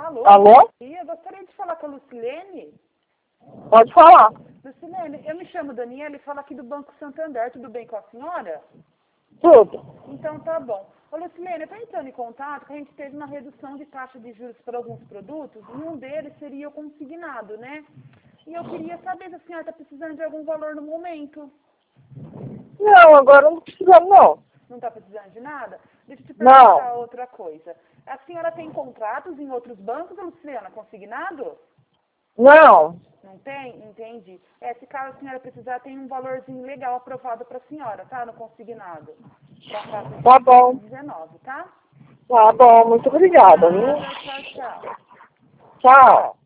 Alô? Alô? Eu gostaria de falar com a Lucilene. Pode falar. Lucilene, eu me chamo Daniela e falo aqui do Banco Santander. Tudo bem com a senhora? Tudo. Então tá bom. Ô Lucilene, eu estou entrando em contato que a gente teve uma redução de taxa de juros para alguns produtos e um deles seria o consignado, né? E eu queria saber se a senhora está precisando de algum valor no momento. Não, agora não precisamos não. Não está precisando de nada? Deixa eu te Não. perguntar outra coisa. A senhora tem contratos em outros bancos, Lucilena, consignado? Não. Não tem? Entendi. Se caso a senhora precisar, tem um valorzinho legal aprovado para a senhora, tá? No consignado. Tá bom. 19, tá? Tá bom, muito obrigada, viu? Tchau, tchau. Tchau.